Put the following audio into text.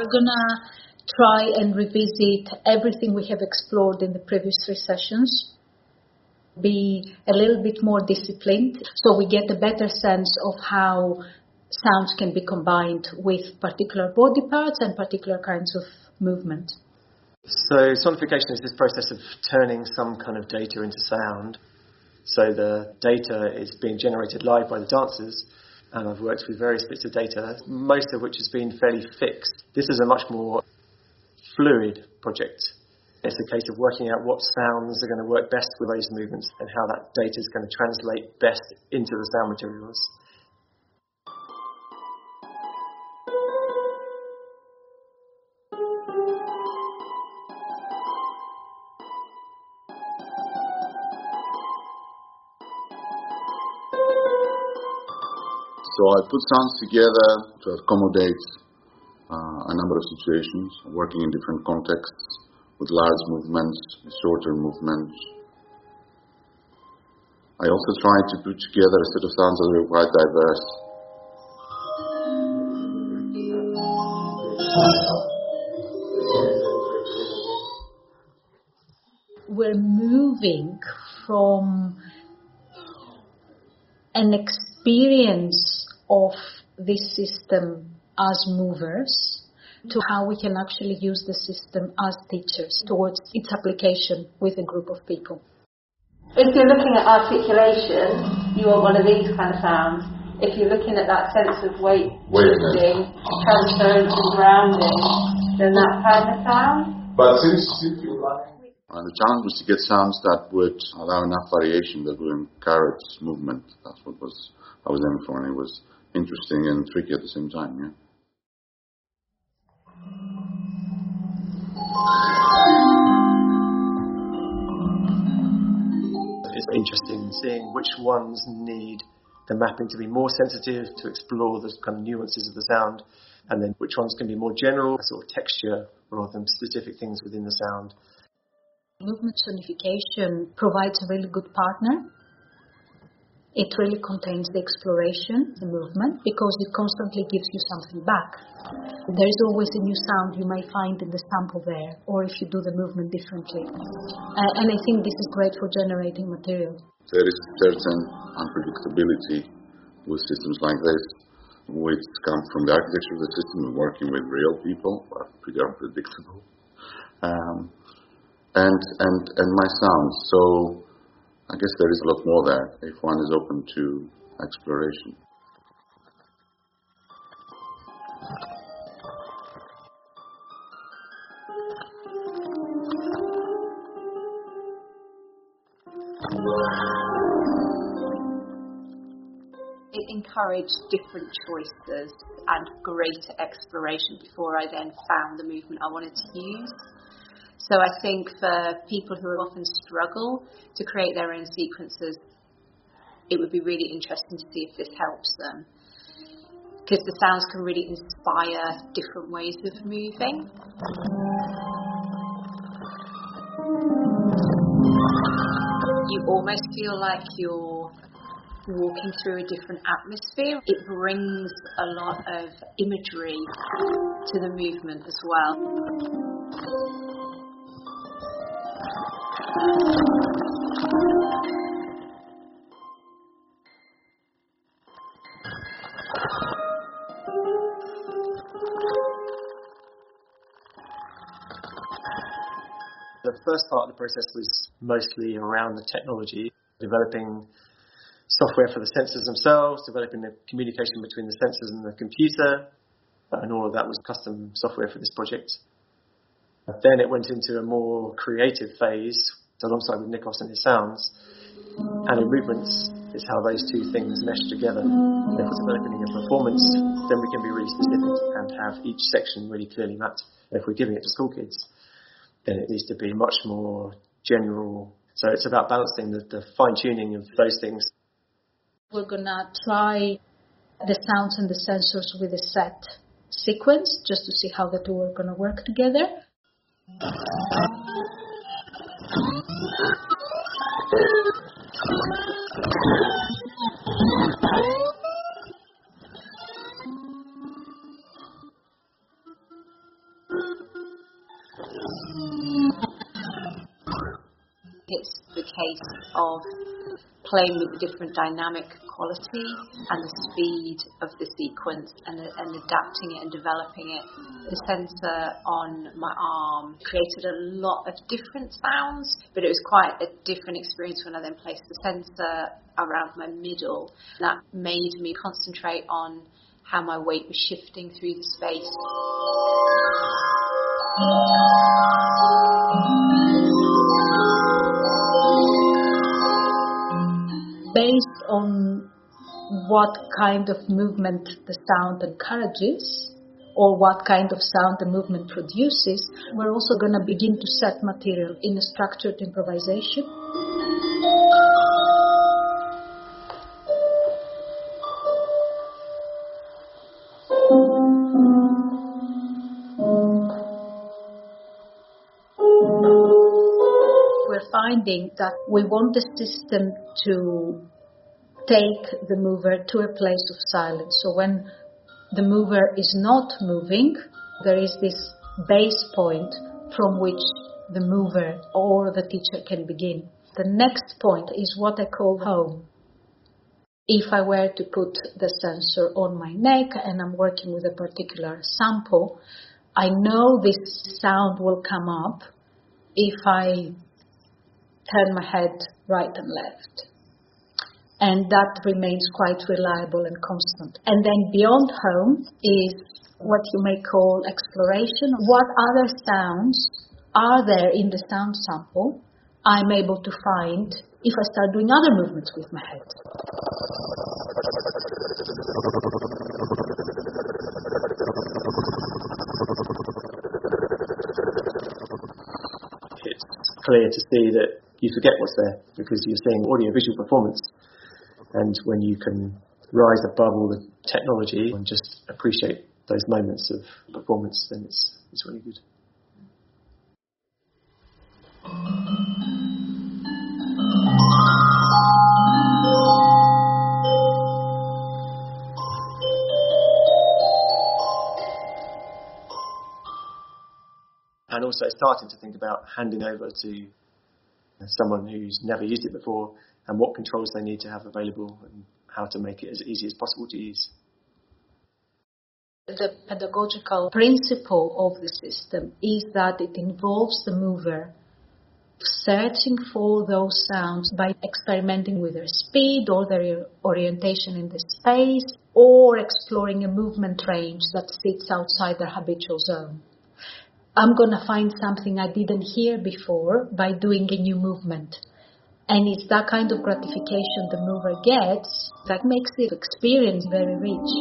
gonna try and revisit everything we have explored in the previous 3 sessions, be a little bit more disciplined so we get a better sense of how sounds can be combined with particular body parts and particular kinds of movement. So sonification is this process of turning some kind of data into sound. So the data is being generated live by the dancers, and I've worked with various bits of data, most of which has been fairly fixed. This is a much more fluid project. It's a case of working out what sounds are going to work best with those movements and how that data is going to translate best into the sound materials. So I put sounds together to accommodate a number of situations, working in different contexts, with large movements, with shorter movements. I also tried to put together a set of sounds that were quite diverse. We're moving from an experience of this system as movers to how we can actually use the system as teachers towards its application with a group of people. If you're looking at articulation, you want one of these kind of sounds. If you're looking at that sense of weight shifting, transference and grounding, then that kind of sound. But since you like... the challenge was to get sounds that would allow enough variation that would encourage movement. That's what I was aiming for, and it was interesting and tricky at the same time, yeah. It's interesting seeing which ones need the mapping to be more sensitive, to explore the kind of nuances of the sound, and then which ones can be more general, a sort of texture rather than specific things within the sound. Movement sonification provides a really good partner. It really contains the exploration, the movement, because it constantly gives you something back. There is always a new sound you may find in the sample there, or if you do the movement differently. And I think this is great for generating material. There is a certain unpredictability with systems like this, which comes from the architecture of the system. We're working with real people who are pretty unpredictable. And my sounds. So I guess there is a lot more there if one is open to exploration. It encouraged different choices and greater exploration before I then found the movement I wanted to use. So I think for people who often struggle to create their own sequences, it would be really interesting to see if this helps them. Because the sounds can really inspire different ways of moving. You almost feel like you're walking through a different atmosphere. It brings a lot of imagery to the movement as well. The first part of the process was mostly around the technology, developing software for the sensors themselves, developing the communication between the sensors and the computer, and all of that was custom software for this project. Then it went into a more creative phase, alongside with Nikos and his sounds, and in movements is how those two things mesh together. If we're developing a performance, then we can be really specific and have each section really clearly mapped. If we're giving it to school kids, then it needs to be much more general. So it's about balancing the fine-tuning of those things. We're going to try the sounds and the sensors with a set sequence, just to see how the two are going to work together. It's the case of playing with the different dynamic quality and the speed of the sequence and adapting it and developing it. The sensor on my arm created a lot of different sounds, but it was quite a different experience when I then placed the sensor around my middle. That made me concentrate on how my weight was shifting through the space. Based on what kind of movement the sound encourages, or what kind of sound the movement produces, we're also going to begin to set material in a structured improvisation. We're finding that we want the system to take the mover to a place of silence. So when the mover is not moving, there is this base point from which the mover or the teacher can begin. The next point is what I call home. If I were to put the sensor on my neck and I'm working with a particular sample, I know this sound will come up if I turn my head right and left. And that remains quite reliable and constant. And then beyond home is what you may call exploration. What other sounds are there in the sound sample I'm able to find if I start doing other movements with my head? It's clear to see that you forget what's there because you're seeing audio-visual performance. And when you can rise above all the technology and just appreciate those moments of performance, then it's really good. And also starting to think about handing over to someone who's never used it before and what controls they need to have available and how to make it as easy as possible to use. The pedagogical principle of the system is that it involves the mover searching for those sounds by experimenting with their speed or their orientation in the space, or exploring a movement range that sits outside their habitual zone. I'm going to find something I didn't hear before by doing a new movement. And it's that kind of gratification the mover gets that makes the experience very rich.